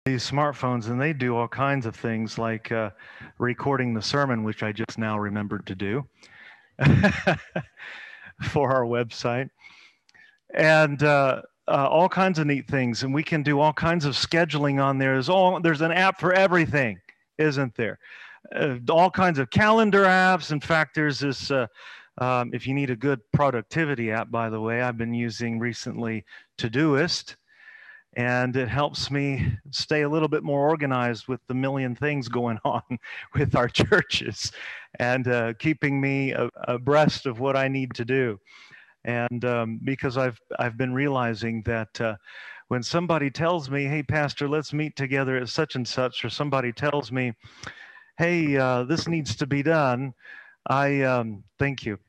these smartphones, and they do all kinds of things like recording the sermon, which I just now remembered to do for our website, and all kinds of neat things. And we can do all kinds of scheduling on there. There's an app for everything, isn't there? All kinds of calendar apps. In fact, there's this. If you need a good productivity app, by the way, I've been using recently Todoist, and it helps me stay a little bit more organized with the million things going on with our churches, and keeping me abreast of what I need to do. And because I've been realizing that when somebody tells me, "Hey, Pastor, let's meet together at such and such," or somebody tells me, "Hey, this needs to be done," I thank you.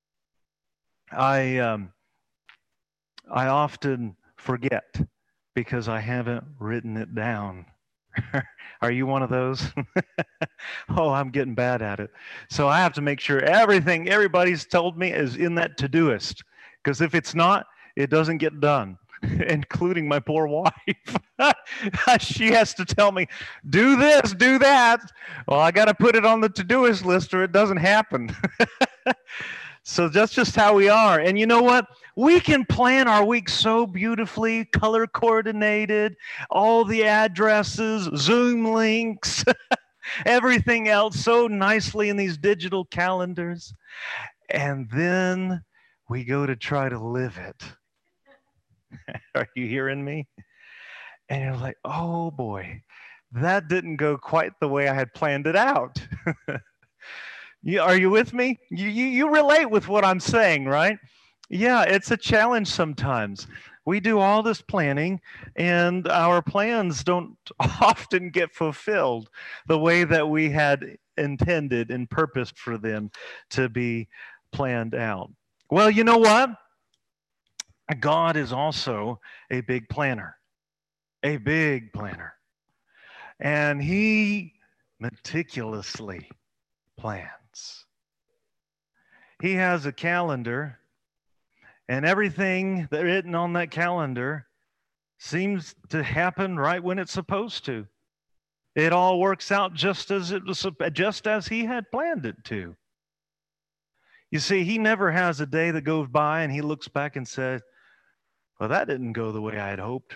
I I often forget because I haven't written it down. Are you one of those? Oh, I'm getting bad at it. So I have to make sure everything everybody's told me is in that Todoist, because if it's not, it doesn't get done, including my poor wife. She has to tell me, do this, do that. Well, I got to put it on the Todoist list or it doesn't happen. So that's just how we are. And you know what? We can plan our week so beautifully, color coordinated, all the addresses, Zoom links, everything else so nicely in these digital calendars. And then we go to try to live it. Are you hearing me? And you're like, oh boy, that didn't go quite the way I had planned it out. Are you with me? You relate with what I'm saying, right? Yeah, it's a challenge sometimes. We do all this planning, and our plans don't often get fulfilled the way that we had intended and purposed for them to be planned out. Well, you know what? God is also a big planner, a big planner. And He meticulously plans. He has a calendar, and everything that written on that calendar seems to happen right when it's supposed to. It all works out just as he had planned it to. You see, he never has a day that goes by and he looks back and says, "Well, that didn't go the way I had hoped.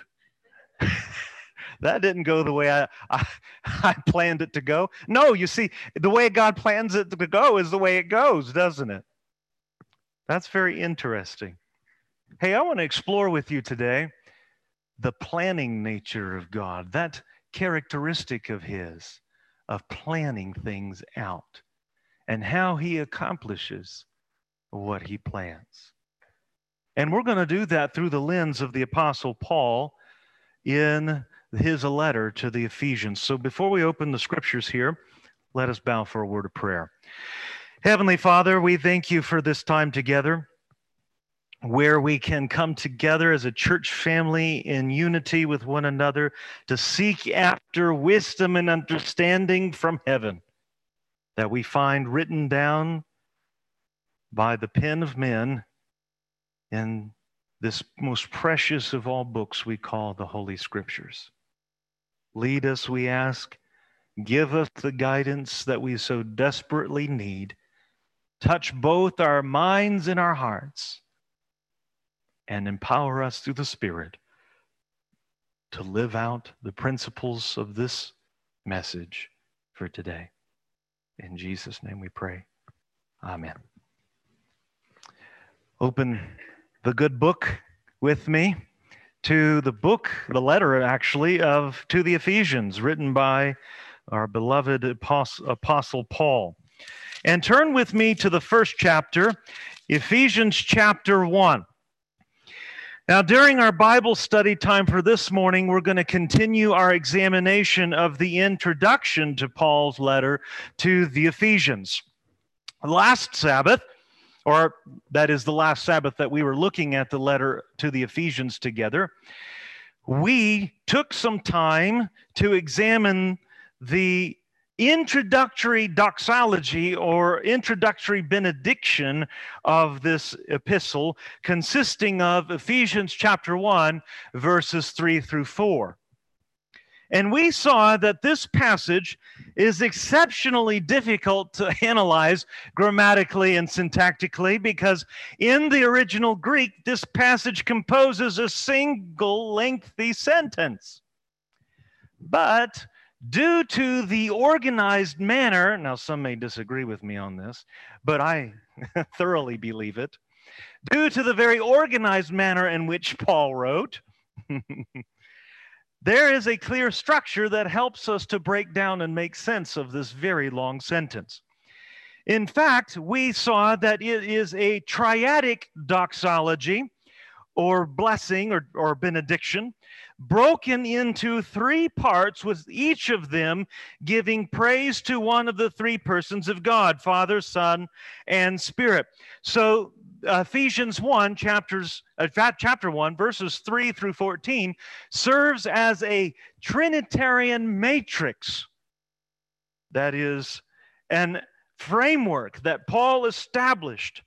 That didn't go the way I planned it to go." No, you see, the way God plans it to go is the way it goes, doesn't it? That's very interesting. Hey, I want to explore with you today the planning nature of God, that characteristic of His, of planning things out, and how He accomplishes what He plans. And we're going to do that through the lens of the Apostle Paul in his letter to the Ephesians. So before we open the scriptures here, let us bow for a word of prayer. Heavenly Father, we thank you for this time together, where we can come together as a church family in unity with one another to seek after wisdom and understanding from heaven that we find written down by the pen of men in this most precious of all books we call the Holy Scriptures. Lead us, we ask. Give us the guidance that we so desperately need. Touch both our minds and our hearts, and empower us through the Spirit to live out the principles of this message for today. In Jesus' name we pray. Amen. Open the good book with me to the letter actually, to the Ephesians, written by our beloved Apostle Paul. And turn with me to the first chapter, Ephesians chapter 1. Now, during our Bible study time for this morning, we're going to continue our examination of the introduction to Paul's letter to the Ephesians. Last Sabbath, or that is the last Sabbath that we were looking at the letter to the Ephesians together, we took some time to examine the introductory doxology or introductory benediction of this epistle, consisting of Ephesians chapter 1, verses 3 through 4. And we saw that this passage is exceptionally difficult to analyze grammatically and syntactically because in the original Greek, this passage composes a single lengthy sentence. But due to the organized manner, now some may disagree with me on this, but I thoroughly believe it. Due to the very organized manner in which Paul wrote, there is a clear structure that helps us to break down and make sense of this very long sentence. In fact, we saw that it is a triadic doxology or blessing or benediction broken into three parts, with each of them giving praise to one of the three persons of God, Father, Son, and Spirit. So Ephesians 1, chapter 1, verses 3 through 14, serves as a Trinitarian matrix. That is an framework that Paul established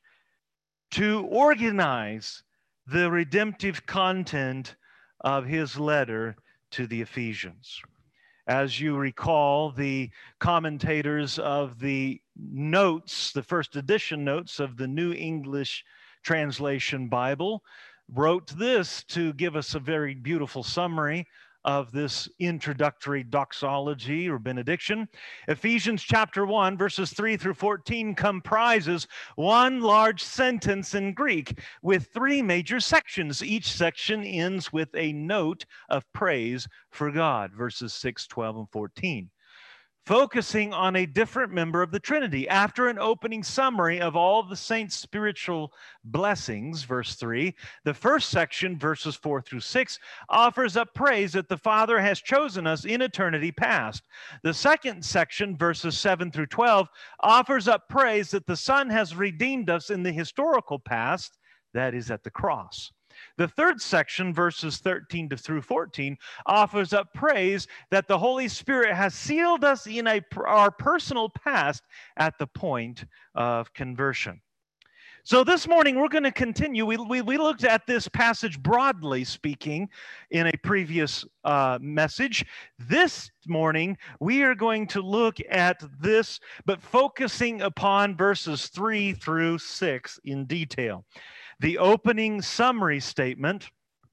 to organize the redemptive content of his letter to the Ephesians. As you recall, the commentators of the notes, the first edition notes of the New English Translation Bible, wrote this to give us a very beautiful summary of this introductory doxology or benediction. Ephesians chapter 1, verses 3 through 14 comprises one large sentence in Greek with three major sections. Each section ends with a note of praise for God, verses 6, 12, and 14. Focusing on a different member of the Trinity. After an opening summary of all the saints' spiritual blessings, verse 3, the first section, verses 4 through 6, offers up praise that the Father has chosen us in eternity past. The second section, verses 7 through 12, offers up praise that the Son has redeemed us in the historical past, that is at the cross. The third section, verses 13 through 14, offers up praise that the Holy Spirit has sealed us in our personal past at the point of conversion. So this morning, we're going to continue. We looked at this passage broadly speaking in a previous message. This morning, we are going to look at this, but focusing upon verses 3 through 6 in detail. The opening summary statement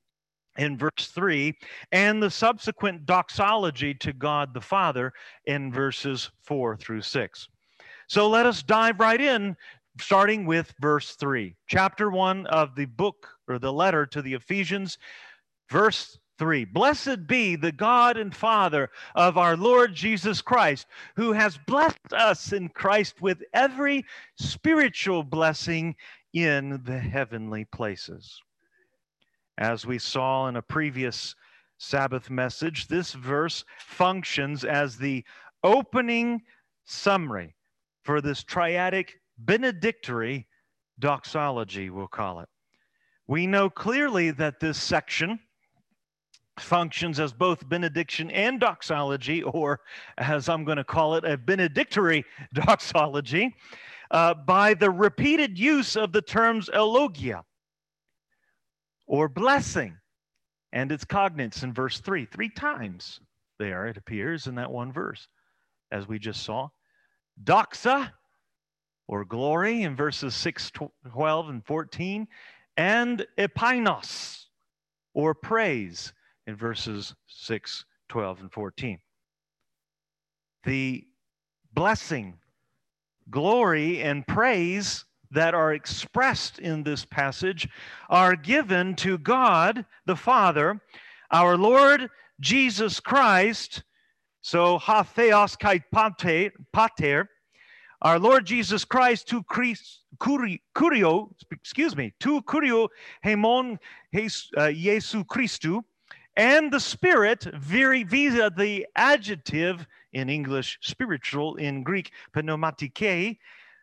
in verse 3 and the subsequent doxology to God the Father in verses 4 through 6. So let us dive right in, starting with verse 3. Chapter 1 of the book or the letter to the Ephesians, verse 3. Blessed be the God and Father of our Lord Jesus Christ, who has blessed us in Christ with every spiritual blessing in the heavenly places. As we saw in a previous Sabbath message, this verse functions as the opening summary for this triadic benedictory doxology, we'll call it. We know clearly that this section functions as both benediction and doxology, or as I'm going to call it, a benedictory doxology, by the repeated use of the terms elogia, or blessing, and its cognates in verse 3. 3 times there it appears in that one verse, as we just saw. Doxa, or glory, in verses 6, 12, and 14, and epainos, or praise, in verses 6, 12, and 14. The blessing, glory, and praise that are expressed in this passage are given to God the Father, our Lord Jesus Christ, so ha theos kai pater, our Lord Jesus Christ, tu kurio hemon Jesu Christu, and the Spirit via the adjective in English spiritual, in Greek pneumatike,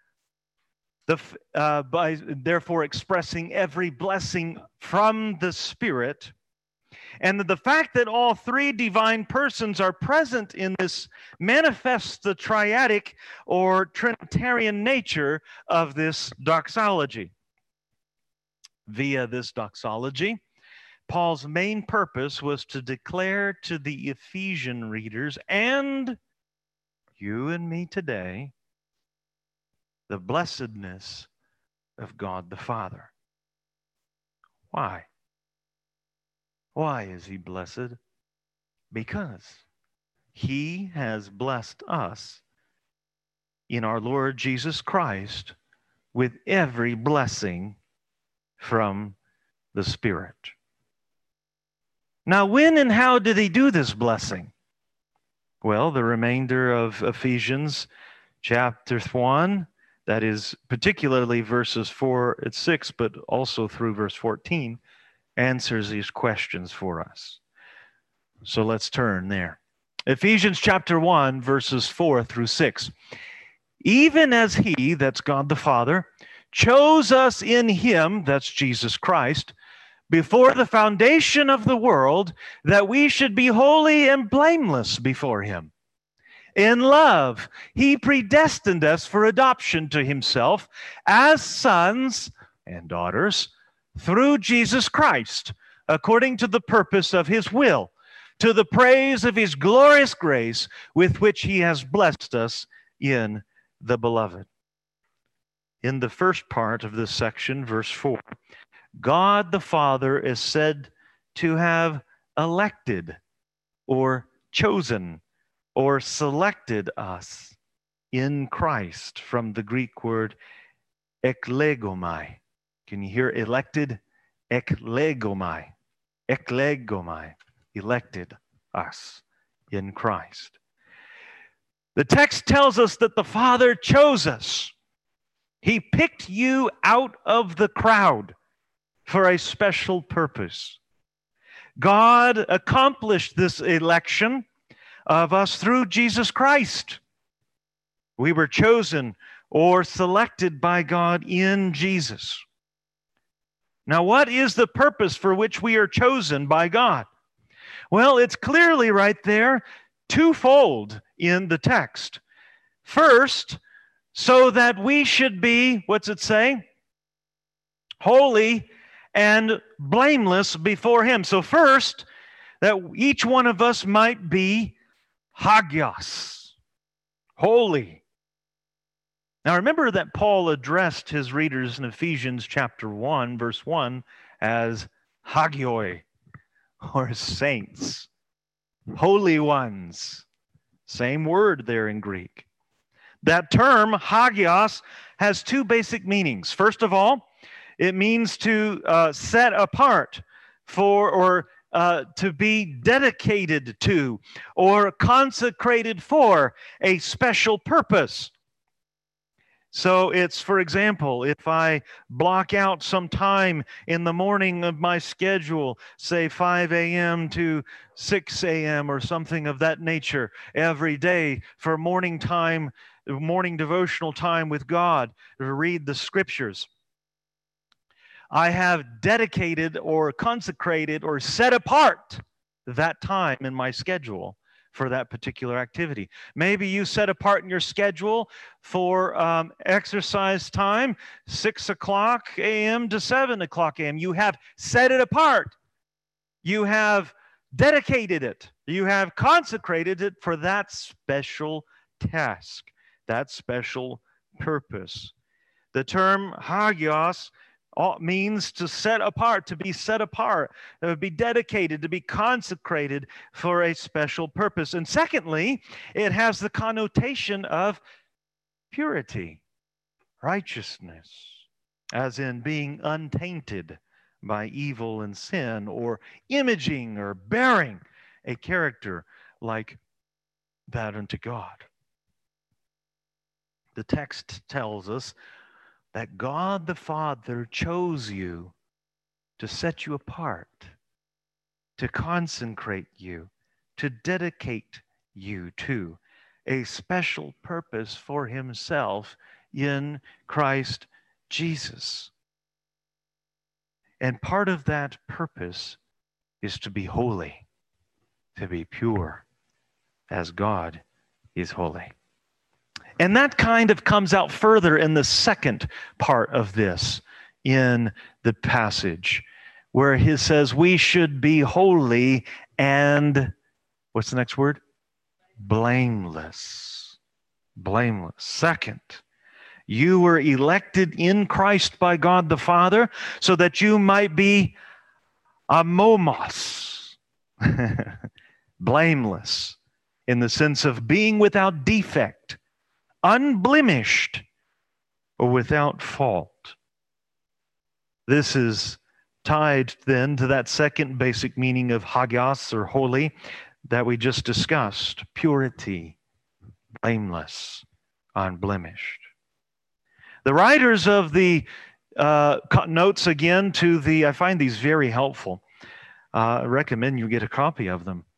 by therefore expressing every blessing from the Spirit. And the fact that all three divine persons are present in this manifests the triadic or Trinitarian nature of this doxology. Via this doxology, Paul's main purpose was to declare to the Ephesian readers and you and me today the blessedness of God the Father. Why? Why is he blessed? Because he has blessed us in our Lord Jesus Christ with every blessing from the Spirit. Now, when and how did he do this blessing? Well, the remainder of Ephesians chapter 1, that is particularly verses 4 and 6, but also through verse 14, answers these questions for us. So let's turn there. Ephesians chapter 1, verses 4 through 6. Even as he, that's God the Father, chose us in him, that's Jesus Christ, before the foundation of the world, that we should be holy and blameless before him. In love, he predestined us for adoption to himself as sons and daughters through Jesus Christ, according to the purpose of his will, to the praise of his glorious grace with which he has blessed us in the Beloved. In the first part of this section, verse 4, God the Father is said to have elected or chosen or selected us in Christ from the Greek word eklegomai. Can you hear elected? Eklegomai. Eklegomai. Elected us in Christ. The text tells us that the Father chose us. He picked you out of the crowd for a special purpose. God accomplished this election of us through Jesus Christ. We were chosen or selected by God in Jesus. Now, what is the purpose for which we are chosen by God? Well, it's clearly right there, twofold in the text. First, so that we should be, what's it say? Holy and blameless before him. So first, that each one of us might be hagios, holy. Now remember that Paul addressed his readers in Ephesians chapter 1, verse 1 as hagioi, or saints, holy ones. Same word there in Greek. That term, hagios, has two basic meanings. First of all, it means to set apart for, or to be dedicated to, or consecrated for a special purpose. So it's, for example, if I block out some time in the morning of my schedule, say 5 a.m. to 6 a.m. or something of that nature every day for morning time, morning devotional time with God, to read the scriptures, I have dedicated or consecrated or set apart that time in my schedule for that particular activity. Maybe you set apart in your schedule for exercise time, 6 o'clock a.m. to 7 o'clock a.m. You have set it apart. You have dedicated it. You have consecrated it for that special task, that special purpose. The term hagios means to set apart, to be set apart, to be dedicated, to be consecrated for a special purpose. And secondly, it has the connotation of purity, righteousness, as in being untainted by evil and sin, or imaging or bearing a character like that unto God. The text tells us that God the Father chose you to set you apart, to consecrate you, to dedicate you to a special purpose for himself in Christ Jesus. And part of that purpose is to be holy, to be pure, as God is holy. And that kind of comes out further in the second part of this, in the passage, where he says we should be holy and, what's the next word? Blameless. Blameless. Second, you were elected in Christ by God the Father so that you might be amomos, blameless, in the sense of being without defect, unblemished, or without fault. This is tied then to that second basic meaning of hagios, or holy, that we just discussed: purity, blameless, unblemished. The writers of the notes again to the, I find these very helpful. I recommend you get a copy of them.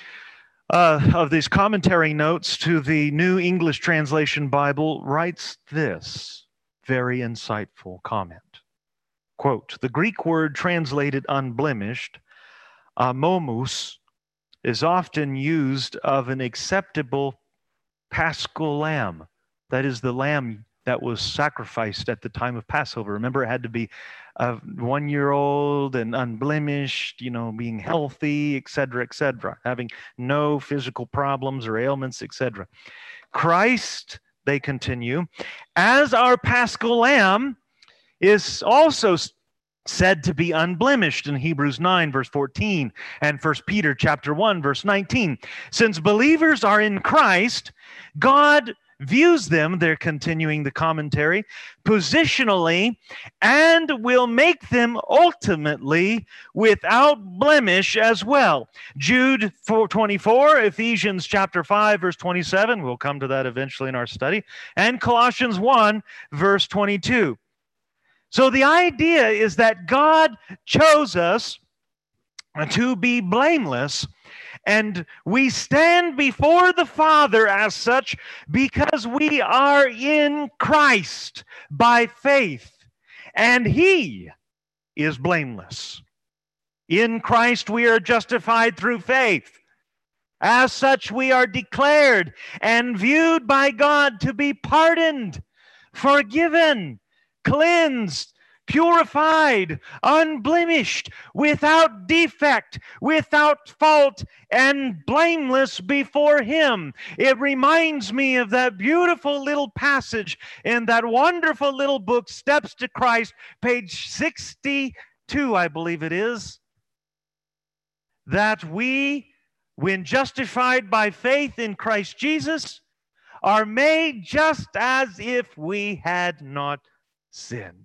Of these commentary notes to the New English Translation Bible, writes this very insightful comment. Quote, the Greek word translated unblemished, amomus, is often used of an acceptable paschal lamb. That is the lamb that was sacrificed at the time of Passover. Remember, it had to be 1-year-old and unblemished, being healthy, etc., having no physical problems or ailments, etc. Christ, they continue, as our paschal lamb, is also said to be unblemished in Hebrews 9, verse 14, and 1 Peter chapter 1, verse 19. Since believers are in Christ, God views them, they're continuing the commentary, positionally, and will make them ultimately without blemish as well. Jude 4:24, Ephesians chapter 5, verse 27, we'll come to that eventually in our study, and Colossians 1, verse 22. So the idea is that God chose us to be blameless, and we stand before the Father as such because we are in Christ by faith, and He is blameless. In Christ we are justified through faith. As such, we are declared and viewed by God to be pardoned, forgiven, cleansed, purified, unblemished, without defect, without fault, and blameless before Him. It reminds me of that beautiful little passage in that wonderful little book, Steps to Christ, page 62, I believe it is, that we, when justified by faith in Christ Jesus, are made just as if we had not sinned.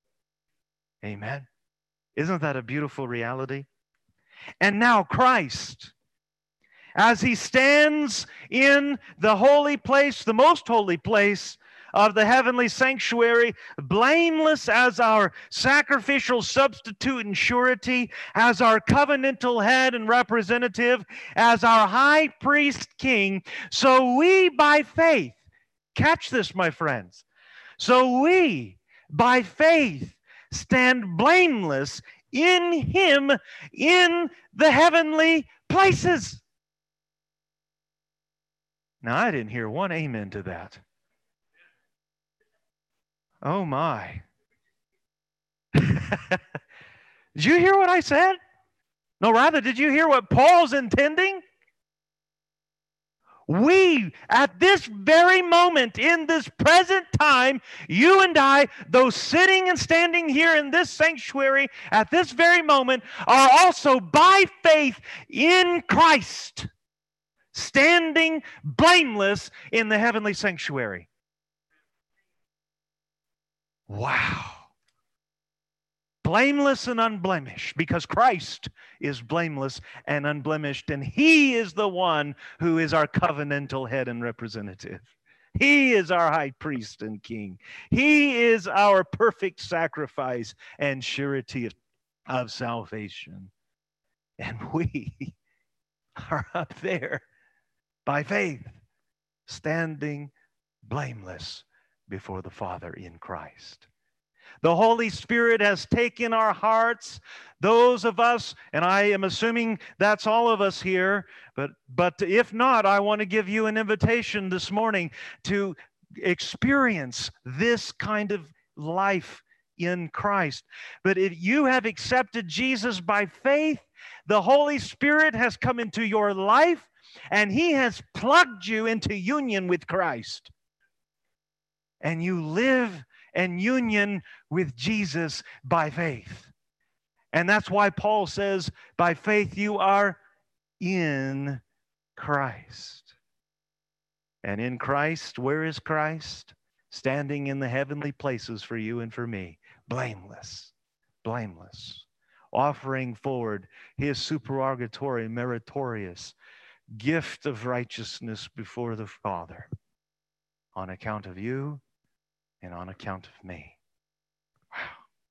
Amen. Isn't that a beautiful reality? And now Christ, as He stands in the holy place, the most holy place of the heavenly sanctuary, blameless as our sacrificial substitute and surety, as our covenantal head and representative, as our high priest king, so we by faith, catch this, my friends, so we by faith stand blameless in Him in the heavenly places. Now, I didn't hear one amen to that. Oh my. Did you hear what I said? No, rather, did you hear what Paul's intending? We, at this very moment, in this present time, you and I, those sitting and standing here in this sanctuary at this very moment, are also by faith in Christ, standing blameless in the heavenly sanctuary. Wow. Blameless and unblemished, because Christ is blameless and unblemished, and He is the one who is our covenantal head and representative. He is our high priest and king. He is our perfect sacrifice and surety of salvation. And we are up there by faith, standing blameless before the Father in Christ. The Holy Spirit has taken our hearts, those of us, and I am assuming that's all of us here, but if not, I want to give you an invitation this morning to experience this kind of life in Christ. But if you have accepted Jesus by faith, the Holy Spirit has come into your life, and He has plugged you into union with Christ. And you live in union with Jesus by faith. And that's why Paul says, by faith you are in Christ. And in Christ, where is Christ? Standing in the heavenly places for you and for me, blameless, blameless, offering forward His supererogatory, meritorious gift of righteousness before the Father on account of you and on account of me. Wow.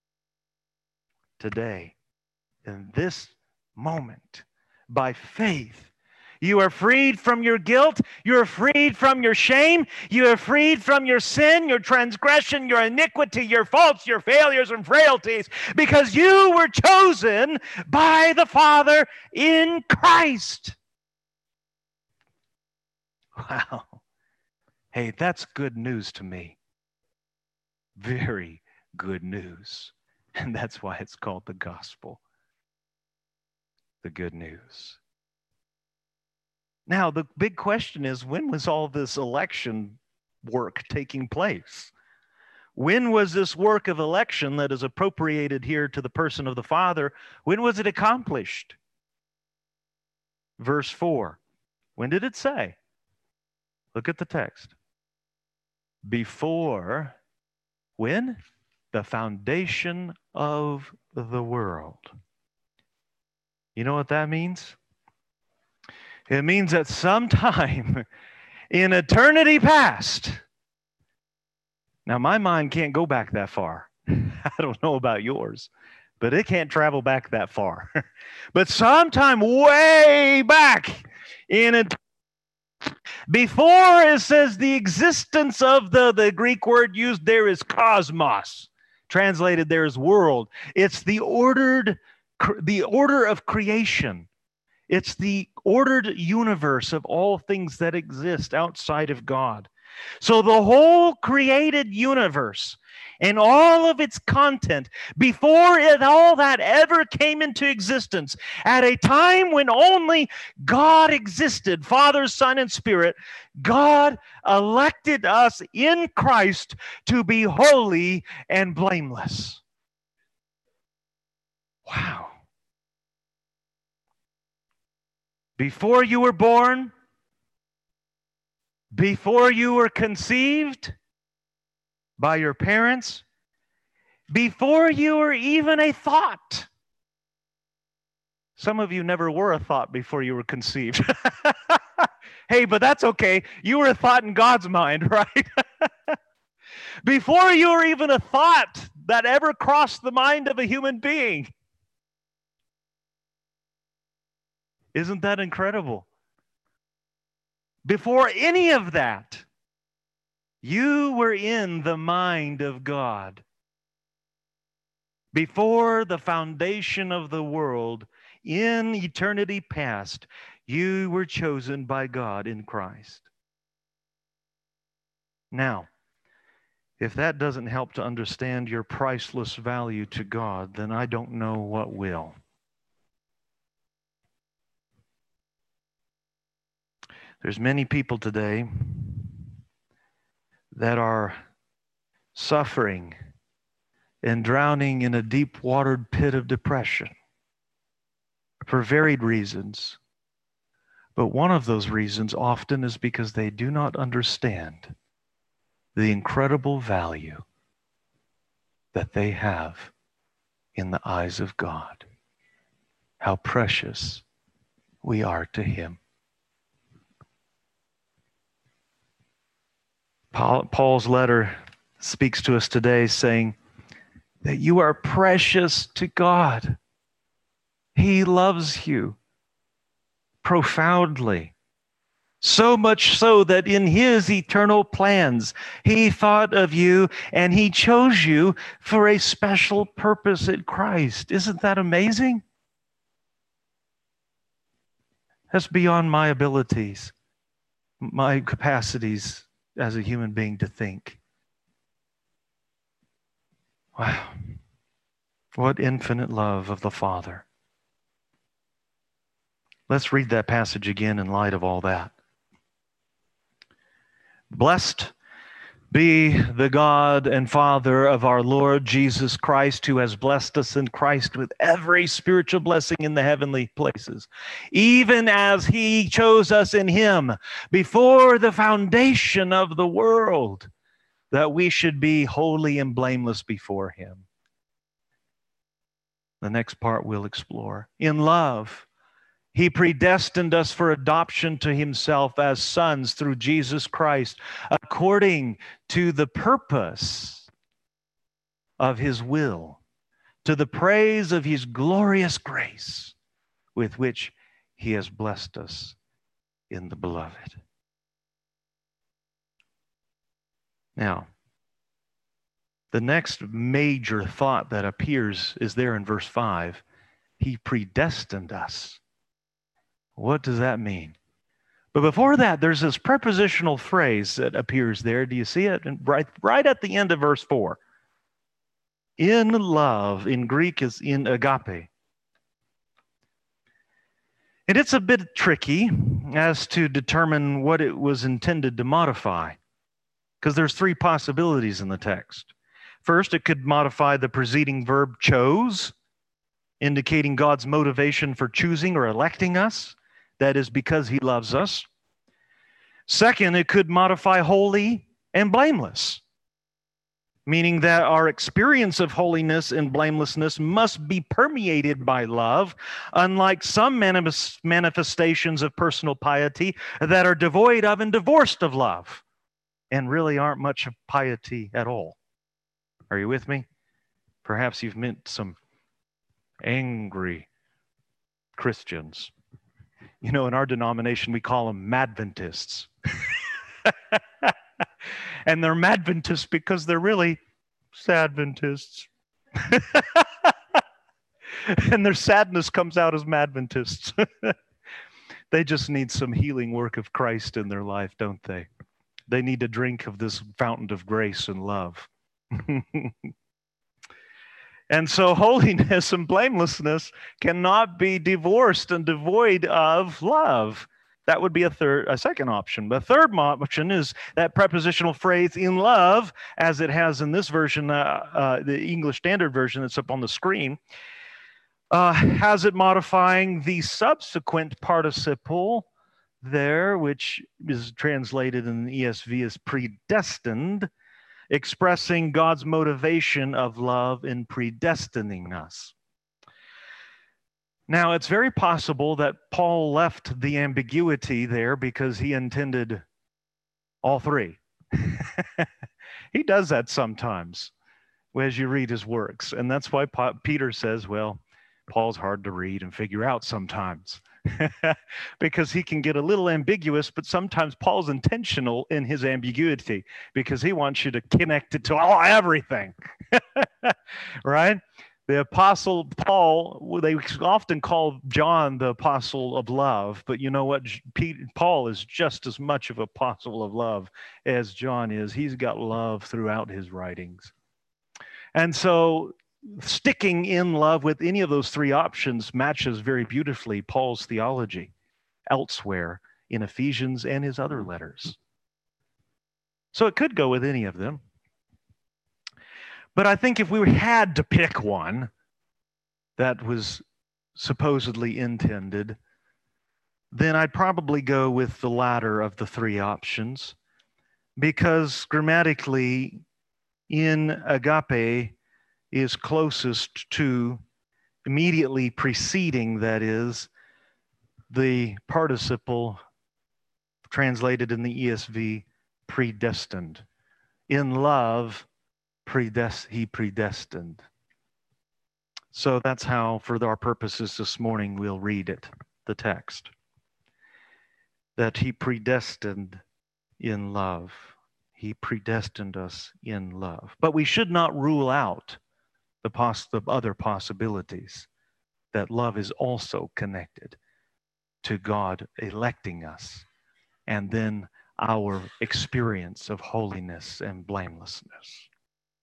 Today, in this moment, by faith, you are freed from your guilt. You are freed from your shame. You are freed from your sin, your transgression, your iniquity, your faults, your failures and frailties, because you were chosen by the Father in Christ. Wow. Hey, that's good news to me. Very good news. And that's why it's called the gospel. The good news. Now, the big question is, when was all this election work taking place? When was this work of election that is appropriated here to the person of the Father, when was it accomplished? Verse 4. When did it say? Look at the text. Before, when? The foundation of the world. You know what that means? It means that sometime in eternity past, now my mind can't go back that far. I don't know about yours, but it can't travel back that far. But sometime way back in eternity, before, it says the existence of the Greek word used there is cosmos. Translated there is world. It's the order of creation. It's the ordered universe of all things that exist outside of God. So the whole created universe and all of its content, before all that ever came into existence, at a time when only God existed, Father, Son, and Spirit, God elected us in Christ to be holy and blameless. Wow. Before you were born, before you were conceived by your parents, before you were even a thought. Some of you never were a thought before you were conceived. Hey, but that's okay. You were a thought in God's mind, right? Before you were even a thought that ever crossed the mind of a human being. Isn't that incredible? Before any of that, you were in the mind of God. Before the foundation of the world, in eternity past, you were chosen by God in Christ. Now, if that doesn't help to understand your priceless value to God, then I don't know what will. There's many people today that are suffering and drowning in a deep-watered pit of depression for varied reasons. But one of those reasons often is because they do not understand the incredible value that they have in the eyes of God. How precious we are to Him. Paul's letter speaks to us today saying that you are precious to God. He loves you profoundly. So much so that in His eternal plans, He thought of you and He chose you for a special purpose in Christ. Isn't that amazing? That's beyond my abilities, my capacities as a human being to think. Wow. What infinite love of the Father. Let's read that passage again in light of all that. Blessed be the God and Father of our Lord Jesus Christ, who has blessed us in Christ with every spiritual blessing in the heavenly places, even as he chose us in him before the foundation of the world, that we should be holy and blameless before him. The next part we'll explore. In love, he predestined us for adoption to himself as sons through Jesus Christ, according to the purpose of his will, to the praise of his glorious grace, with which he has blessed us in the beloved. Now, the next major thought that appears is there in verse 5. He predestined us. What does that mean? But before that, there's this prepositional phrase that appears there. Do you see it? Right at the end of verse 4. In love, in Greek, is in agape. And it's a bit tricky as to determine what it was intended to modify, because there's three possibilities in the text. First, it could modify the preceding verb chose, indicating God's motivation for choosing or electing us. That is because he loves us. Second, it could modify holy and blameless, meaning that our experience of holiness and blamelessness must be permeated by love, unlike some manifestations of personal piety that are devoid of and divorced of love and really aren't much of piety at all. Are you with me? Perhaps you've met some angry Christians. You know, in our denomination, we call them Madventists. And they're Madventists because they're really Sadventists. And their sadness comes out as Madventists. They just need some healing work of Christ in their life, don't they? They need to drink of this fountain of grace and love. And so holiness and blamelessness cannot be divorced and devoid of love. That would be a second option. The third option is that prepositional phrase in love, as it has in this version, the English Standard Version that's up on the screen, has it modifying the subsequent participle there, which is translated in the ESV as predestined, expressing God's motivation of love in predestining us. Now, it's very possible that Paul left the ambiguity there because he intended all three. He does that sometimes as you read his works. And that's why Peter says, well, Paul's hard to read and figure out sometimes. Because he can get a little ambiguous, but sometimes Paul's intentional in his ambiguity because he wants you to connect it to everything. Right? The Apostle Paul, they often call John the Apostle of Love, but you know what? Paul is just as much of an apostle of love as John is. He's got love throughout his writings. And so sticking in love with any of those three options matches very beautifully Paul's theology elsewhere in Ephesians and his other letters. So it could go with any of them. But I think if we had to pick one that was supposedly intended, then I'd probably go with the latter of the three options, because grammatically, in agape is closest to immediately preceding, that is, the participle translated in the ESV, predestined. In love, he predestined. So that's how, for our purposes this morning, we'll read it, the text. That he predestined in love. He predestined us in love. But we should not rule out the other possibilities, that love is also connected to God electing us, and then our experience of holiness and blamelessness.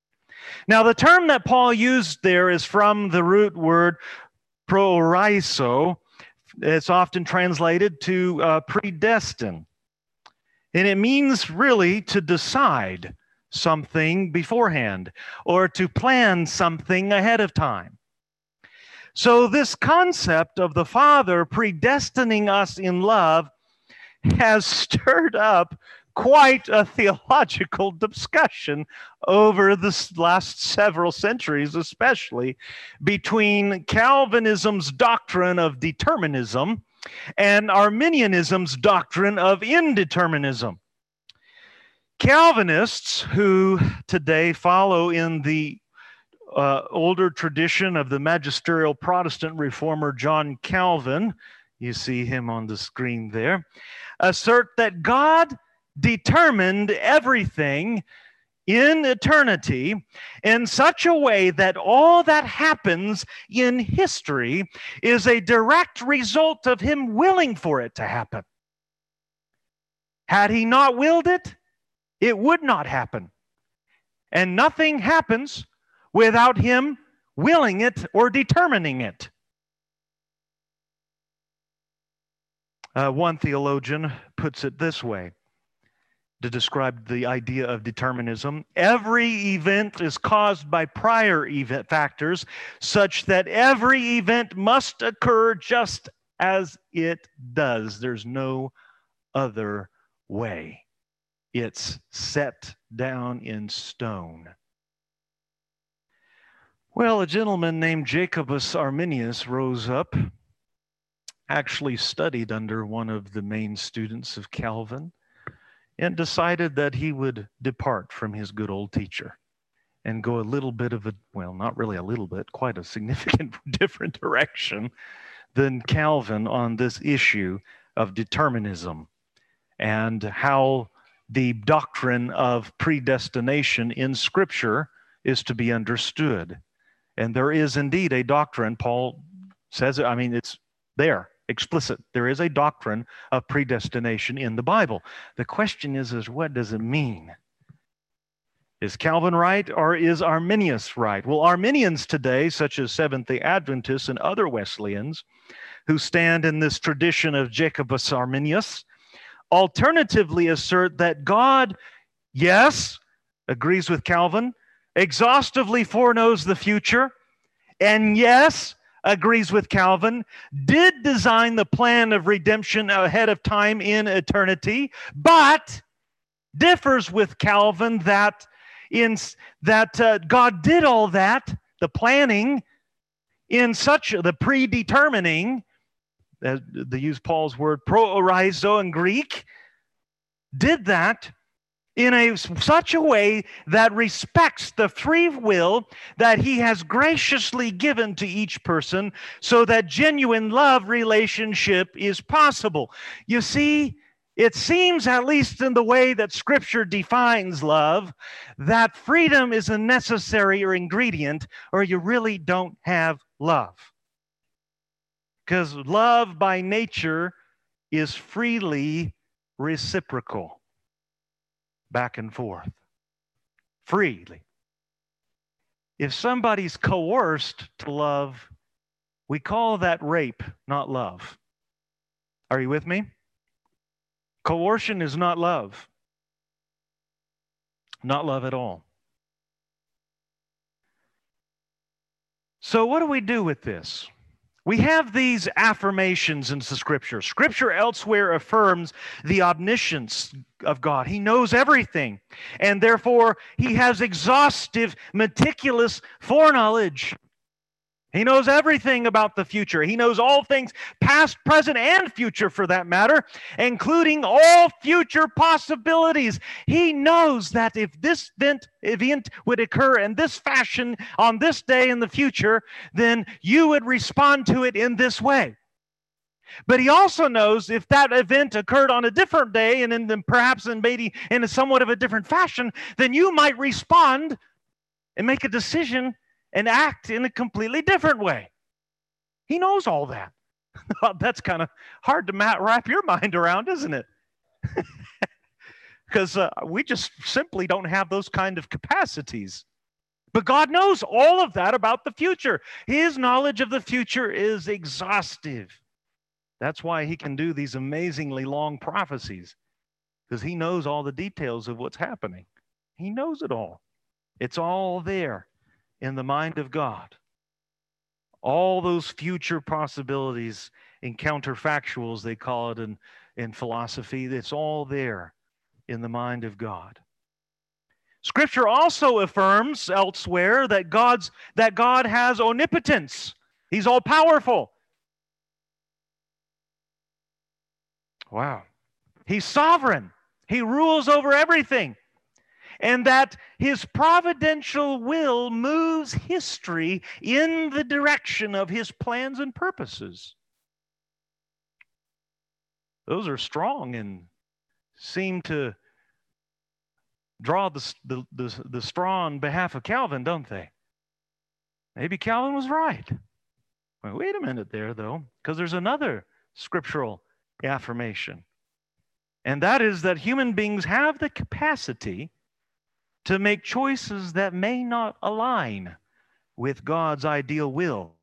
Now, the term that Paul used there is from the root word proorizo. It's often translated to predestine. And it means really to decide something beforehand or to plan something ahead of time. So this concept of the Father predestining us in love has stirred up quite a theological discussion over the last several centuries, especially between Calvinism's doctrine of determinism and Arminianism's doctrine of indeterminism. Calvinists, who today follow in the older tradition of the magisterial Protestant reformer John Calvin, you see him on the screen there, assert that God determined everything in eternity in such a way that all that happens in history is a direct result of him willing for it to happen. Had he not willed it, it would not happen. And nothing happens without him willing it or determining it. One theologian puts it this way to describe the idea of determinism: every event is caused by prior event factors such that every event must occur just as it does. There's no other way. It's set down in stone. Well, a gentleman named Jacobus Arminius rose up, actually studied under one of the main students of Calvin, and decided that he would depart from his good old teacher and go a little bit of a, well, not really a little bit, quite a significant different direction than Calvin on this issue of determinism and how the doctrine of predestination in Scripture is to be understood. And there is indeed a doctrine, Paul says it, I mean, it's there, explicit. There is a doctrine of predestination in the Bible. The question is what does it mean? Is Calvin right or is Arminius right? Well, Arminians today, such as Seventh-day Adventists and other Wesleyans, who stand in this tradition of Jacobus Arminius, alternatively assert that God, yes, agrees with Calvin, exhaustively foreknows the future, and yes, agrees with Calvin, did design the plan of redemption ahead of time in eternity, but differs with Calvin that God did all that, the planning, in such the predetermining, they use Paul's word proorizo in Greek, did that in such a way that respects the free will that he has graciously given to each person so that genuine love relationship is possible. You see, it seems, at least in the way that Scripture defines love, that freedom is a necessary ingredient or you really don't have love. Because love by nature is freely reciprocal. Back and forth. Freely. If somebody's coerced to love, we call that rape, not love. Are you with me? Coercion is not love. Not love at all. So what do we do with this? We have these affirmations in the Scripture. Scripture elsewhere affirms the omniscience of God. He knows everything, and therefore He has exhaustive, meticulous foreknowledge. He knows everything about the future. He knows all things, past, present, and future for that matter, including all future possibilities. He knows that if this event would occur in this fashion on this day in the future, then you would respond to it in this way. But he also knows if that event occurred on a different day and perhaps maybe in a somewhat of a different fashion, then you might respond and make a decision and act in a completely different way. He knows all that. That's kind of hard to wrap your mind around, isn't it? Because we just simply don't have those kind of capacities. But God knows all of that about the future. His knowledge of the future is exhaustive. That's why he can do these amazingly long prophecies, because he knows all the details of what's happening. He knows it all. It's all there in the mind of God. All those future possibilities and counterfactuals, they call it in philosophy, it's all there in the mind of God. Scripture also affirms elsewhere that God has omnipotence. He's all powerful. Wow. He's sovereign. He rules over everything. And that his providential will moves history in the direction of his plans and purposes. Those are strong and seem to draw the straw on behalf of Calvin, don't they? Maybe Calvin was right. Well, wait a minute there, though, because there's another scriptural affirmation. And that is that human beings have the capacity to make choices that may not align with God's ideal will.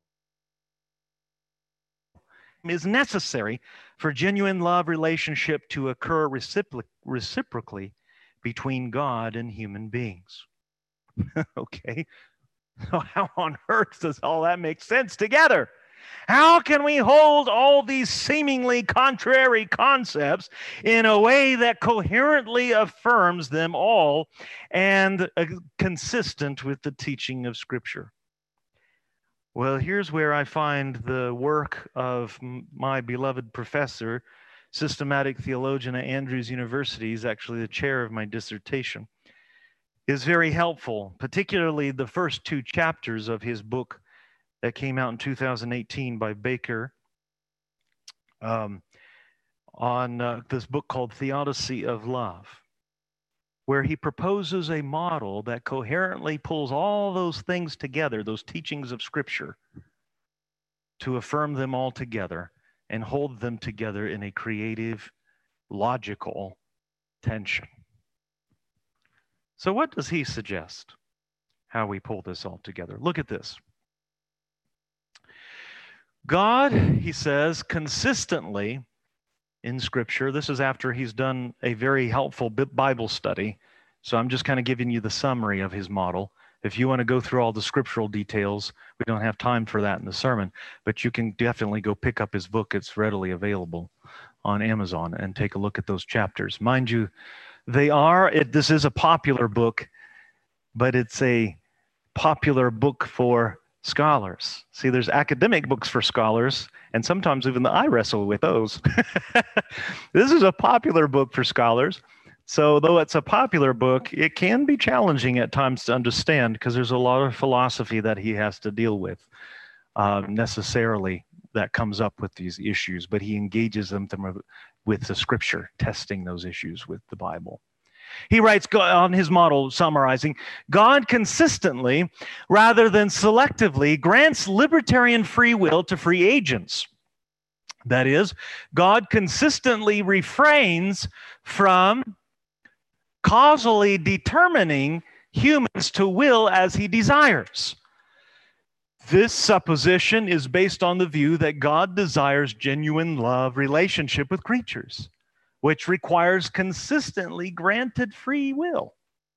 It is necessary for genuine love relationship to occur reciprocally between God and human beings. Okay, so how on earth does all that make sense together? How can we hold all these seemingly contrary concepts in a way that coherently affirms them all and consistent with the teaching of Scripture? Well, here's where I find the work of my beloved professor, systematic theologian at Andrews University, he's actually the chair of my dissertation, is very helpful, particularly the first 2 chapters of his book that came out in 2018 by Baker on this book called Theodicy of Love, where he proposes a model that coherently pulls all those things together, those teachings of Scripture, to affirm them all together and hold them together in a creative, logical tension. So what does he suggest? How we pull this all together? Look at this. God, he says, consistently in Scripture, this is after he's done a very helpful Bible study, so I'm just kind of giving you the summary of his model. If you want to go through all the scriptural details, we don't have time for that in the sermon, but you can definitely go pick up his book. It's readily available on Amazon and take a look at those chapters. Mind you, this is a popular book, but it's a popular book for scholars. See, there's academic books for scholars, and sometimes even I wrestle with those. This is a popular book for scholars. So though it's a popular book, it can be challenging at times to understand because there's a lot of philosophy that he has to deal with necessarily that comes up with these issues, but he engages them with the Scripture, testing those issues with the Bible. He writes on his model, summarizing, God consistently, rather than selectively, grants libertarian free will to free agents. That is, God consistently refrains from causally determining humans to will as he desires. This supposition is based on the view that God desires genuine love relationship with creatures, which requires consistently granted free will.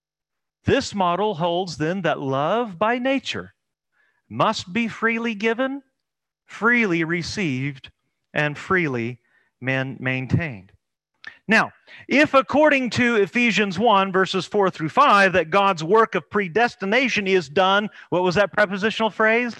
This model holds then that love by nature must be freely given, freely received, and freely maintained. Now, if according to Ephesians 1, verses 4 through 5, that God's work of predestination is done, what was that prepositional phrase?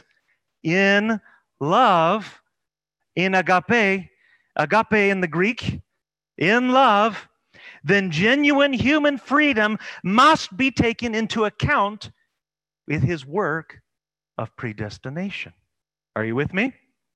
In love, in agape in the Greek, in love, then genuine human freedom must be taken into account with his work of predestination. Are you with me?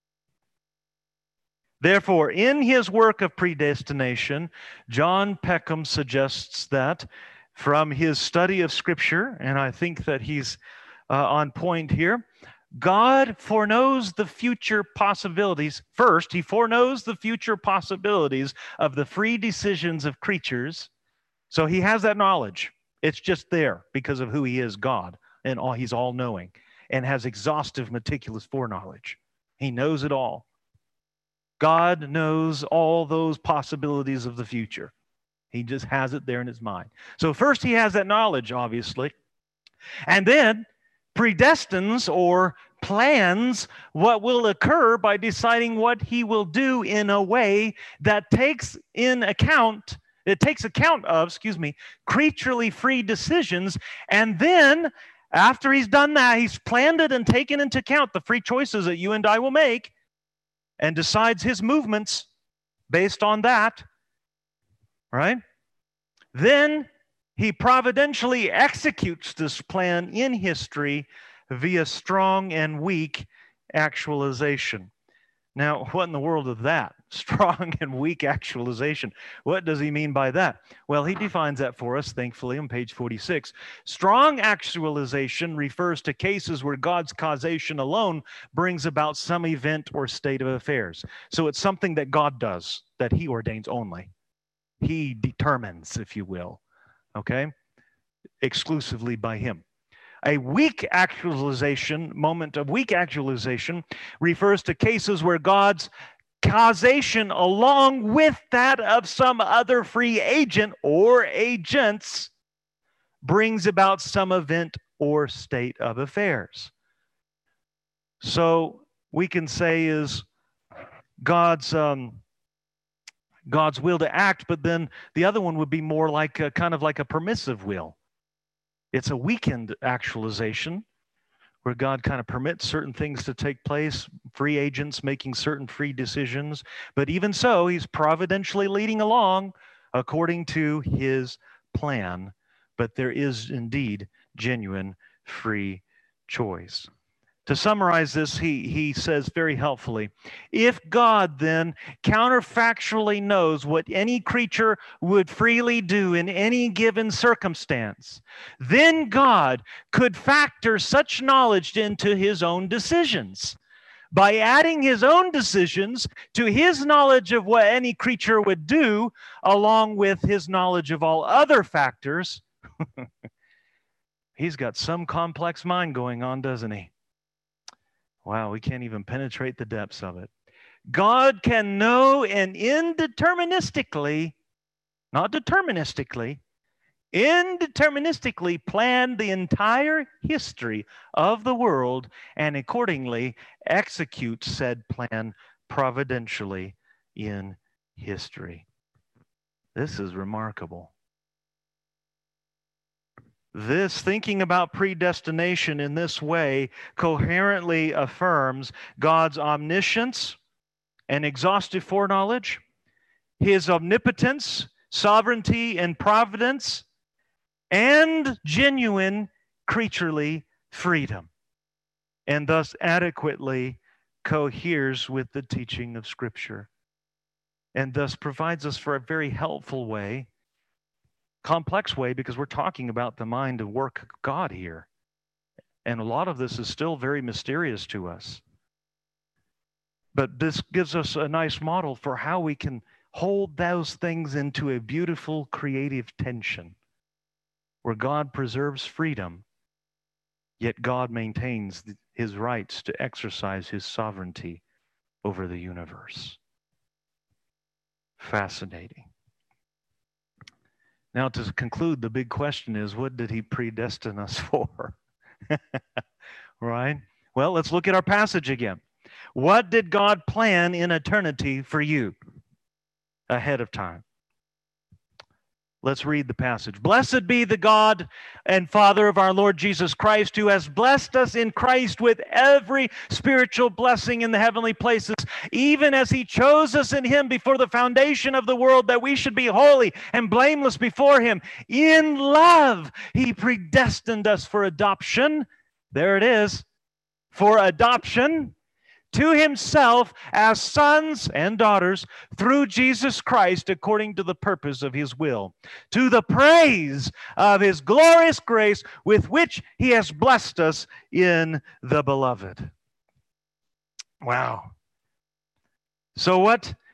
Therefore, in his work of predestination, John Peckham suggests that from his study of Scripture, and I think that he's on point here, God foreknows the future possibilities. First, he foreknows the future possibilities of the free decisions of creatures. So he has that knowledge. It's just there because of who he is, God. and he's all-knowing and has exhaustive, meticulous foreknowledge. He knows it all. God knows all those possibilities of the future. He just has it there in his mind. So first he has that knowledge, obviously, and then predestines or plans what will occur by deciding what he will do in a way that takes account of, creaturely free decisions. And then after he's done that, he's planned it and taken into account the free choices that you and I will make, and decides his movements based on that, right? Then he providentially executes this plan in history via strong and weak actualization. Now, what in the world is that? Strong and weak actualization. What does he mean by that? Well, he defines that for us, thankfully, on page 46. Strong actualization refers to cases where God's causation alone brings about some event or state of affairs. So it's something that God does, that he ordains only. He determines, if you will, okay? Exclusively by him. A weak actualization, moment of weak actualization, refers to cases where God's causation, along with that of some other free agent or agents, brings about some event or state of affairs. So we can say is God's will to act, but then the other one would be more like kind of like a permissive will. It's a weakened actualization where God kind of permits certain things to take place, free agents making certain free decisions. But even so, he's providentially leading along according to his plan. But there is indeed genuine free choice. To summarize this, he says very helpfully, if God then counterfactually knows what any creature would freely do in any given circumstance, then God could factor such knowledge into his own decisions. By adding his own decisions to his knowledge of what any creature would do, along with his knowledge of all other factors, he's got some complex mind going on, doesn't he? Wow, we can't even penetrate the depths of it. God can know and indeterministically, not deterministically, indeterministically plan the entire history of the world and accordingly execute said plan providentially in history. This is remarkable. This thinking about predestination in this way coherently affirms God's omniscience and exhaustive foreknowledge, his omnipotence, sovereignty, and providence, and genuine creaturely freedom, and thus adequately coheres with the teaching of Scripture, and thus provides us for a very helpful way, complex way, because we're talking about the mind and work of God here. And a lot of this is still very mysterious to us. But this gives us a nice model for how we can hold those things into a beautiful creative tension where God preserves freedom, yet God maintains his rights to exercise his sovereignty over the universe. Fascinating. Now, to conclude, the big question is, what did he predestine us for? Right? Well, let's look at our passage again. What did God plan in eternity for you ahead of time? Let's read the passage. Blessed be the God and Father of our Lord Jesus Christ, who has blessed us in Christ with every spiritual blessing in the heavenly places, even as he chose us in him before the foundation of the world, that we should be holy and blameless before him. In love, he predestined us for adoption. There it is. For adoption to himself as sons and daughters through Jesus Christ, according to the purpose of his will, to the praise of his glorious grace with which he has blessed us in the beloved. Wow. So what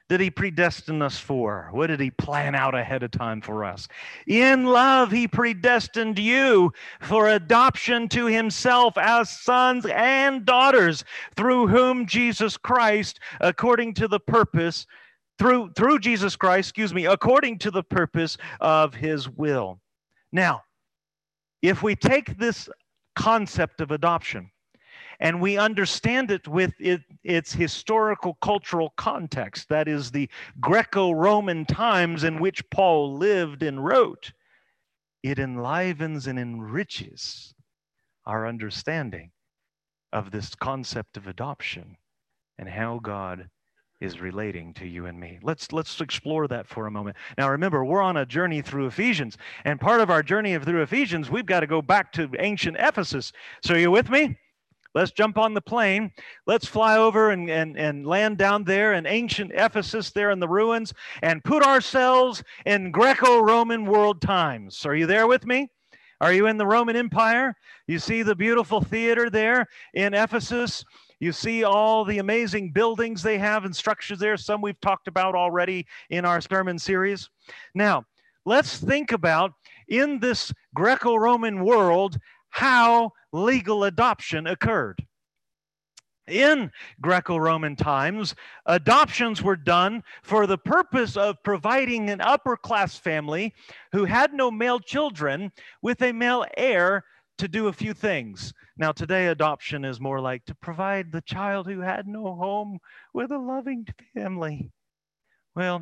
did he predestine us for? What did he plan out ahead of time for us? In love, he predestined you for adoption to himself as sons and daughters, through whom Jesus Christ, according to the purpose, through Jesus Christ, according to the purpose of his will. Now, if we take this concept of adoption and we understand it with its historical cultural context, that is the Greco-Roman times in which Paul lived and wrote, it enlivens and enriches our understanding of this concept of adoption and how God is relating to you and me. Let's explore that for a moment. Now remember, we're on a journey through Ephesians, and part of our journey through Ephesians, we've got to go back to ancient Ephesus. So are you with me? Let's jump on the plane. Let's fly over and land down there in ancient Ephesus, there in the ruins, and put ourselves in Greco-Roman world times. Are you there with me? Are you in the Roman Empire? You see the beautiful theater there in Ephesus. You see all the amazing buildings they have and structures there. Some we've talked about already in our sermon series. Now, let's think about, in this Greco-Roman world, how legal adoption occurred. In Greco-Roman times, adoptions were done for the purpose of providing an upper-class family who had no male children with a male heir to do a few things. Now, today, adoption is more like to provide the child who had no home with a loving family. Well,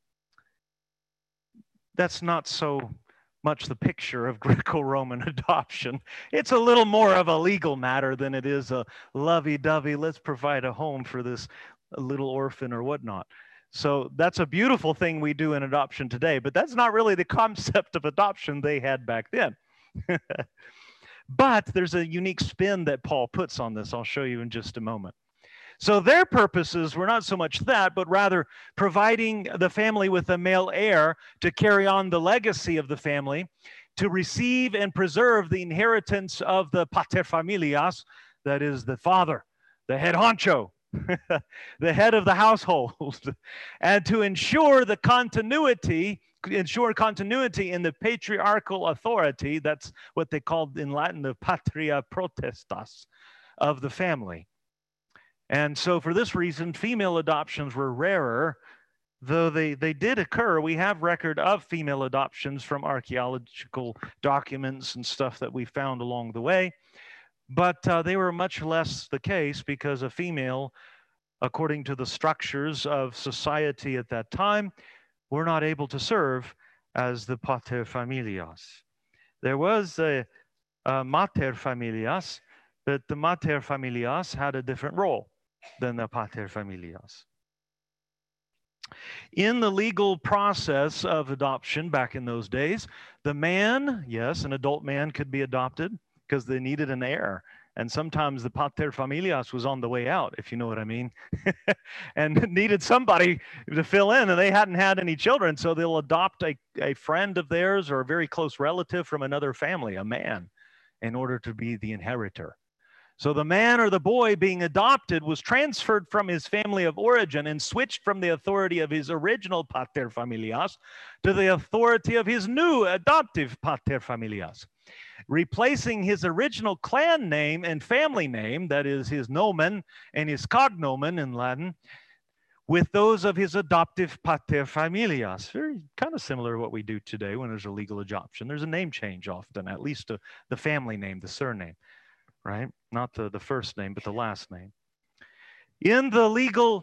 that's not so much the picture of Greco-Roman adoption. It's a little more of a legal matter than it is a lovey-dovey, let's provide a home for this little orphan or whatnot. So that's a beautiful thing we do in adoption today, but that's not really the concept of adoption they had back then. But there's a unique spin that Paul puts on this. I'll show you in just a moment. So their purposes were not so much that, but rather providing the family with a male heir to carry on the legacy of the family, to receive and preserve the inheritance of the paterfamilias, that is the father, the head honcho, the head of the household, and to ensure continuity in the patriarchal authority. That's what they called in Latin the patria potestas of the family. And so for this reason, female adoptions were rarer, though they did occur. We have record of female adoptions from archaeological documents and stuff that we found along the way. But they were much less the case because a female, according to the structures of society at that time, were not able to serve as the paterfamilias. There was a materfamilias, but the materfamilias had a different role than the paterfamilias. In the legal process of adoption back in those days, the man, yes, an adult man could be adopted because they needed an heir. And sometimes the paterfamilias was on the way out, if you know what I mean, and needed somebody to fill in, and they hadn't had any children, so they'll adopt a friend of theirs or a very close relative from another family, a man, in order to be the inheritor. So the man or the boy being adopted was transferred from his family of origin and switched from the authority of his original paterfamilias to the authority of his new adoptive paterfamilias, replacing his original clan name and family name, that is his nomen and his cognomen in Latin, with those of his adoptive paterfamilias. Very kind of similar to what we do today when there's a legal adoption. There's a name change often, at least the family name, the surname. Right? Not the first name, but the last name. In the legal,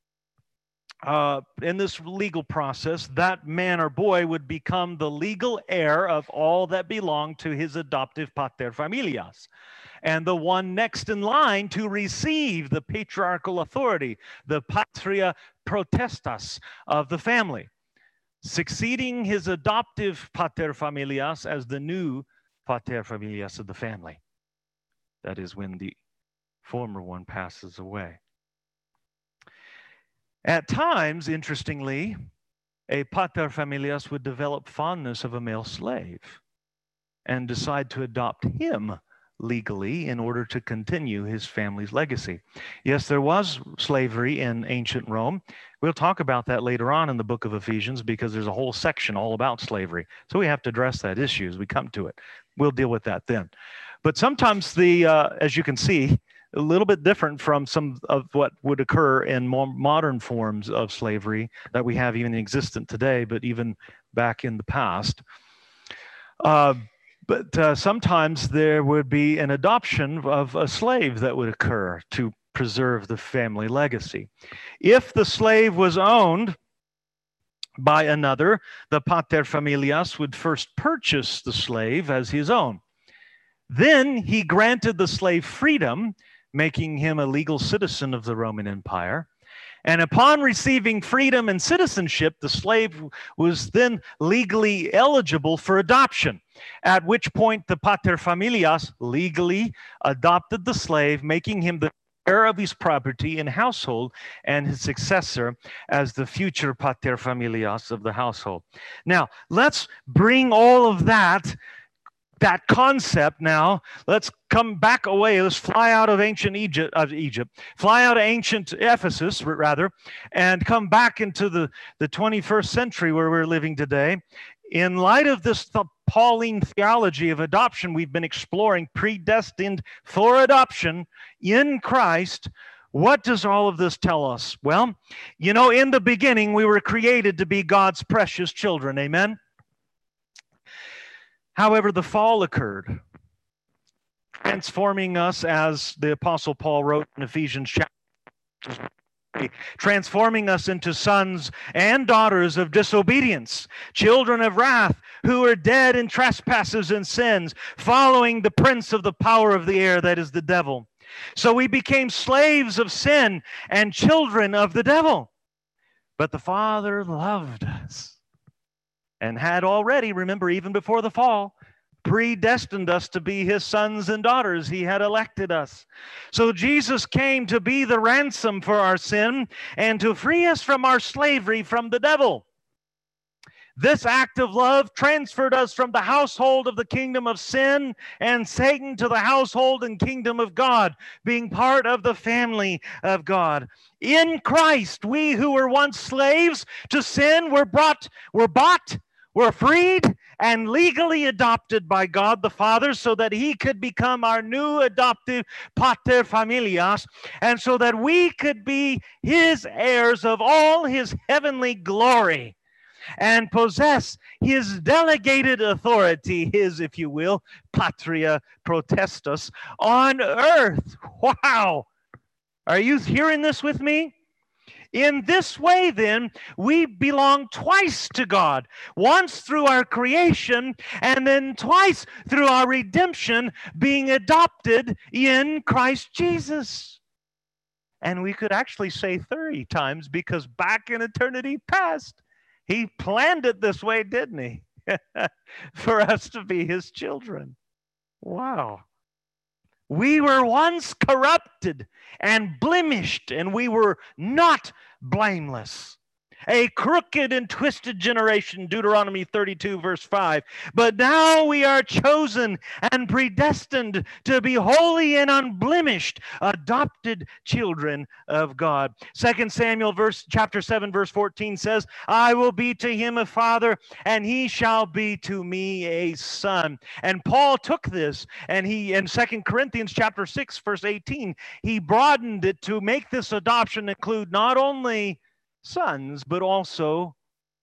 in this legal process, that man or boy would become the legal heir of all that belonged to his adoptive paterfamilias, and the one next in line to receive the patriarchal authority, the patria potestas of the family, succeeding his adoptive paterfamilias as the new paterfamilias of the family. That is when the former one passes away. At times, interestingly, a paterfamilias would develop fondness of a male slave and decide to adopt him legally in order to continue his family's legacy. Yes, there was slavery in ancient Rome. We'll talk about that later on in the book of Ephesians because there's a whole section all about slavery. So we have to address that issue as we come to it. We'll deal with that then. But sometimes as you can see, a little bit different from some of what would occur in more modern forms of slavery that we have even existent today, but even back in the past. But sometimes there would be an adoption of a slave that would occur to preserve the family legacy. If the slave was owned by another, the paterfamilias would first purchase the slave as his own. Then he granted the slave freedom, making him a legal citizen of the Roman Empire. And upon receiving freedom and citizenship, the slave was then legally eligible for adoption, at which point the paterfamilias legally adopted the slave, making him the heir of his property and household and his successor as the future paterfamilias of the household. Now, let's bring all of that concept now. Let's come back away. Let's fly out of ancient Egypt, fly out of ancient Ephesus, rather, and come back into the 21st century where we're living today. In light of this Pauline theology of adoption we've been exploring, predestined for adoption in Christ, what does all of this tell us? Well, in the beginning, we were created to be God's precious children. Amen? However, the fall occurred, transforming us, as the Apostle Paul wrote in Ephesians chapter 3, transforming us into sons and daughters of disobedience, children of wrath, who are dead in trespasses and sins, following the prince of the power of the air, that is the devil. So we became slaves of sin and children of the devil. But the Father loved us and had already, remember, even before the fall, predestined us to be his sons and daughters. He had elected us. So Jesus came to be the ransom for our sin and to free us from our slavery from the devil. This act of love transferred us from the household of the kingdom of sin and Satan to the household and kingdom of God, being part of the family of God. In Christ, we who were once slaves to sin were bought, were freed, and legally adopted by God the Father so that he could become our new adoptive paterfamilias, and so that we could be his heirs of all his heavenly glory and possess his delegated authority, his, if you will, patria potestas, on earth. Wow! Are you hearing this with me? In this way, then, we belong twice to God, once through our creation, and then twice through our redemption, being adopted in Christ Jesus. And we could actually say 30 times, because back in eternity past, he planned it this way, didn't he? For us to be his children. Wow. We were once corrupted and blemished, and we were not blameless. A crooked and twisted generation, Deuteronomy 32, verse 5. But now we are chosen and predestined to be holy and unblemished, adopted children of God. 2 Samuel chapter 7, verse 14 says, I will be to him a father, and he shall be to me a son. And Paul took this, and he, in 2 Corinthians chapter 6, verse 18, he broadened it to make this adoption include not only sons, but also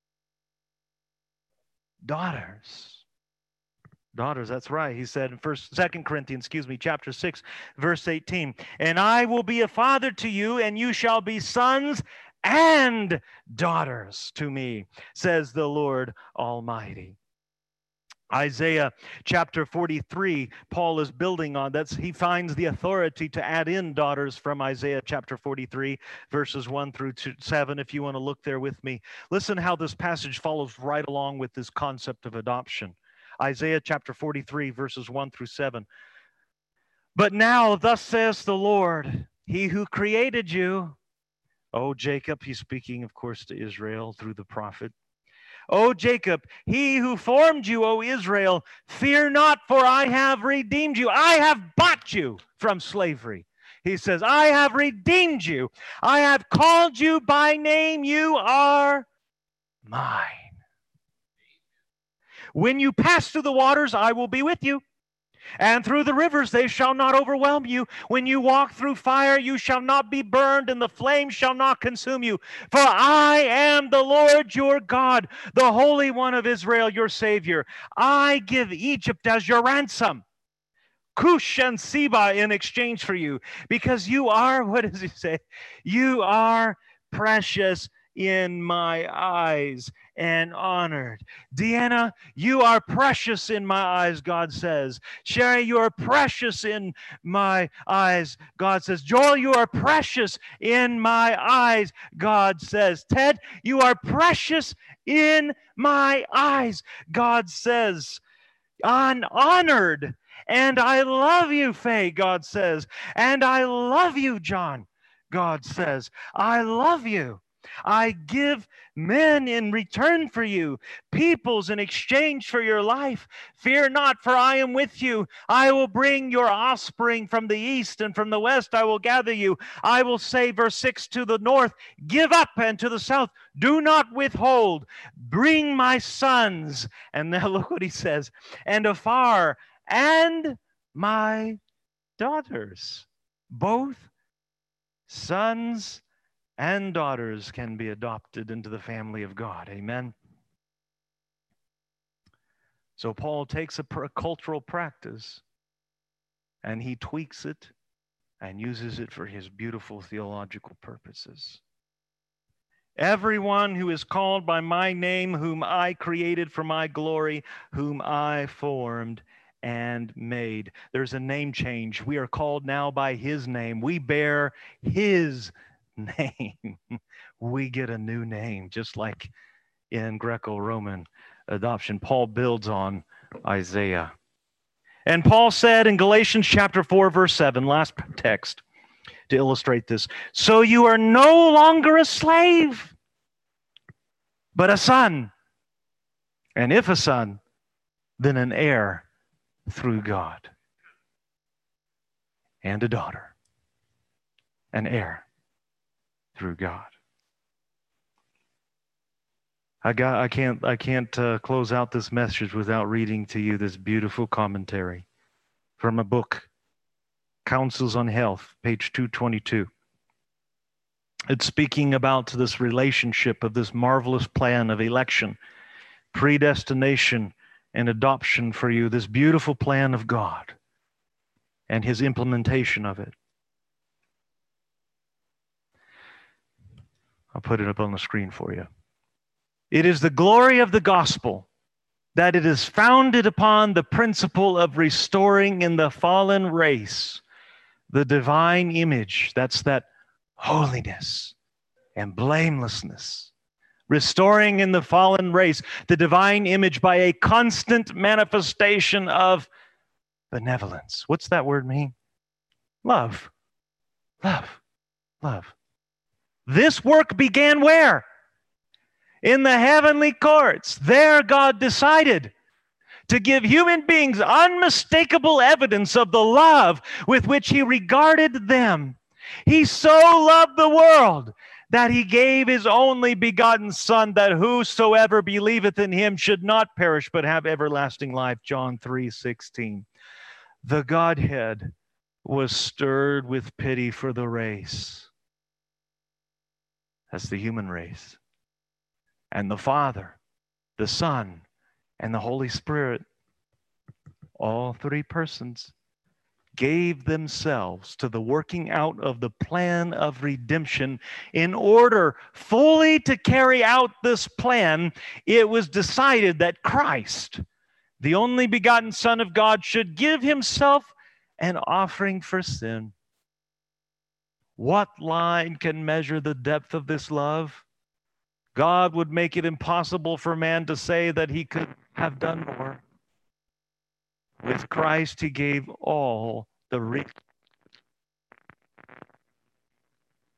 daughters. Daughters, that's right. He said in 2 Corinthians, chapter 6, verse 18, and I will be a father to you, and you shall be sons and daughters to me, says the Lord Almighty. Isaiah chapter 43, Paul is building on that. He finds the authority to add in daughters from Isaiah chapter 43, verses 1 through 7, if you want to look there with me. Listen how this passage follows right along with this concept of adoption. Isaiah chapter 43, verses 1 through 7. But now, thus says the Lord, he who created you, O Jacob, he's speaking, of course, to Israel through the prophet, O Jacob, he who formed you, O Israel, fear not, for I have redeemed you. I have bought you from slavery. He says, I have redeemed you. I have called you by name. You are mine. When you pass through the waters, I will be with you. And through the rivers, they shall not overwhelm you. When you walk through fire, you shall not be burned, and the flame shall not consume you. For I am the Lord your God, the Holy One of Israel, your Savior. I give Egypt as your ransom, Cush and Seba in exchange for you, because you are, what does he say? You are precious in my eyes and honored. Deanna, you are precious in my eyes, God says. Sherry, you are precious in my eyes, God says. Joel, you are precious in my eyes, God says. Ted, you are precious in my eyes, God says. Honored. And I love you, Faye, God says. And I love you, John, God says. I love you. I give men in return for you, peoples in exchange for your life. Fear not, for I am with you. I will bring your offspring from the east, and from the west I will gather you. I will say, verse 6, to the north, give up, and to the south, do not withhold. Bring my sons. And now look what he says, and afar, and my daughters. Both sons and daughters can be adopted into the family of God. Amen. So Paul takes a cultural practice and he tweaks it and uses it for his beautiful theological purposes. Everyone who is called by my name, whom I created for my glory, whom I formed and made. There's a name change. We are called now by his name. We bear his name. We get a new name, just like in Greco-Roman adoption. Paul builds on Isaiah. And Paul said in Galatians chapter 4, verse 7, last text to illustrate this, so you are no longer a slave, but a son. And if a son, then an heir through God. And a daughter, an heir through God. I can't close out this message without reading to you this beautiful commentary from a book, Counsels on Health, page 222. It's speaking about this relationship of this marvelous plan of election, predestination, and adoption for you, this beautiful plan of God and his implementation of it. I'll put it up on the screen for you. It is the glory of the gospel that it is founded upon the principle of restoring in the fallen race the divine image, that's that holiness and blamelessness. Restoring in the fallen race the divine image by a constant manifestation of benevolence. What's that word mean? Love. Love. Love. This work began where? In the heavenly courts. There God decided to give human beings unmistakable evidence of the love with which he regarded them. He so loved the world that he gave his only begotten Son, that whosoever believeth in him should not perish but have everlasting life. John 3:16. The Godhead was stirred with pity for the race. That's the human race. And the Father, the Son, and the Holy Spirit, all three persons, gave themselves to the working out of the plan of redemption. In order fully to carry out this plan, it was decided that Christ, the only begotten Son of God, should give himself an offering for sin. What line can measure the depth of this love? God would make it impossible for man to say that he could have done more. With Christ, he gave all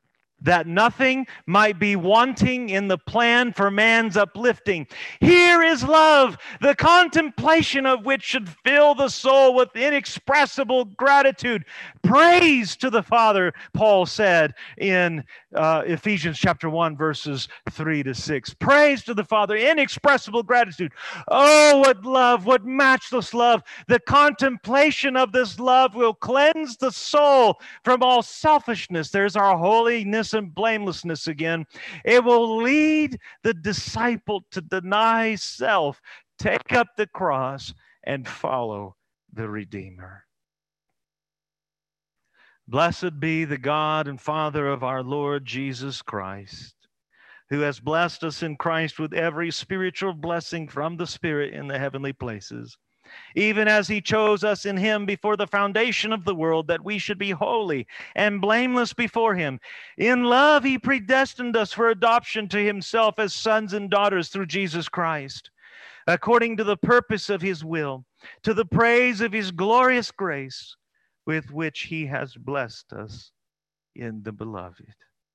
that nothing might be wanting in the plan for man's uplifting. Here is love, the contemplation of which should fill the soul with inexpressible gratitude. Praise to the Father, Paul said in Ephesians chapter 1, verses 3 to 6. Praise to the Father, inexpressible gratitude. Oh, what love, what matchless love. The contemplation of this love will cleanse the soul from all selfishness. There's our holiness and blamelessness again. It will lead the disciple to deny self, take up the cross, and follow the Redeemer. Blessed be the God and Father of our Lord Jesus Christ, who has blessed us in Christ with every spiritual blessing from the Spirit in the heavenly places, even as he chose us in him before the foundation of the world, that we should be holy and blameless before him. In love, he predestined us for adoption to himself as sons and daughters through Jesus Christ, according to the purpose of his will, to the praise of his glorious grace, with which he has blessed us in the beloved.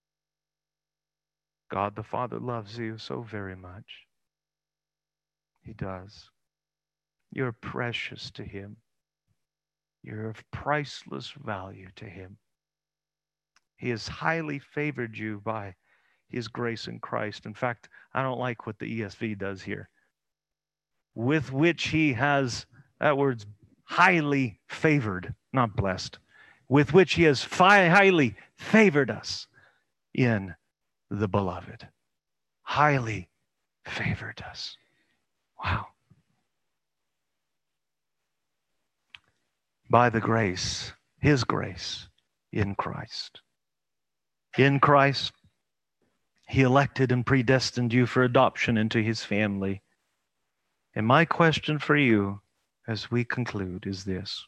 God the Father loves you so very much. He does. You're precious to him. You're of priceless value to him. He has highly favored you by his grace in Christ. In fact, I don't like what the ESV does here. With which he has, that word's highly favored, not blessed. With which he has highly favored us in the beloved. Highly favored us. Wow. By the grace, his grace in Christ. In Christ, he elected and predestined you for adoption into his family. And my question for you as we conclude is this.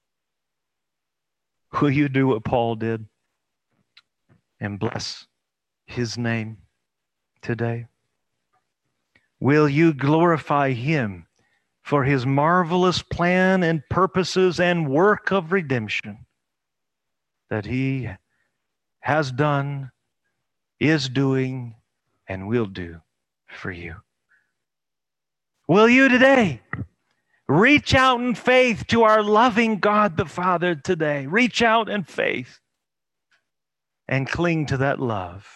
Will you do what Paul did and bless his name today? Will you glorify him for his marvelous plan and purposes and work of redemption that he has done, is doing, and will do for you? Will you today reach out in faith to our loving God the Father today? Reach out in faith and cling to that love.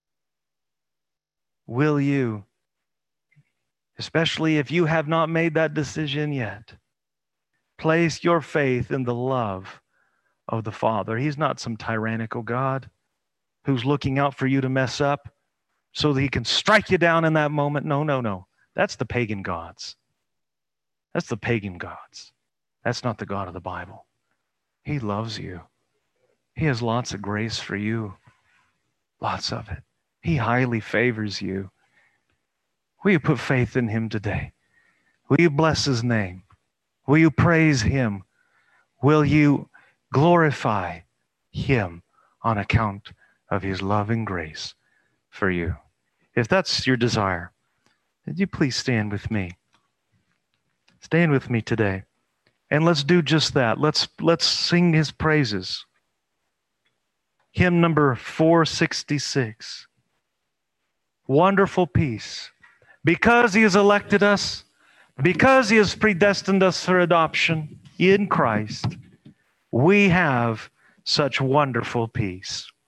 Will you, especially if you have not made that decision yet, place your faith in the love of the Father? He's not some tyrannical God who's looking out for you to mess up so that he can strike you down in that moment. No, no, no. That's the pagan gods. That's the pagan gods. That's not the God of the Bible. He loves you. He has lots of grace for you. Lots of it. He highly favors you. Will you put faith in him today? Will you bless his name? Will you praise him? Will you glorify him on account of his loving grace for you? If that's your desire, would you please stand with me? Stand with me today. And let's do just that. Let's sing his praises. Hymn number 466. Wonderful peace. Because he has elected us, because he has predestined us for adoption in Christ, we have such wonderful peace.